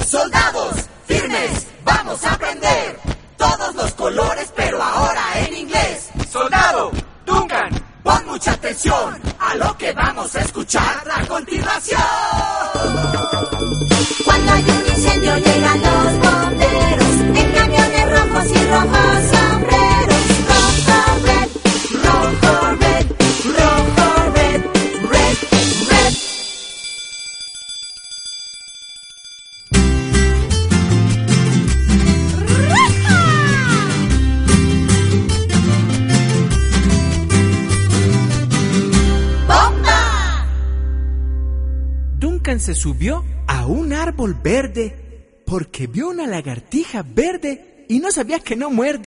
Soldados, firmes, vamos a aprender todos los colores, pero ahora en inglés. Soldado, Duncan, pon mucha atención a lo que vamos a escuchar a continuación. Cuando hay un incendio llegan los bomberos en camiones rojos y rojos sombreros. Rojo, red, rojo, red, rojo, red, red, red. ¡Bomba! Duncan se subió a un árbol verde porque vio una lagartija verde y no sabía que no muerde.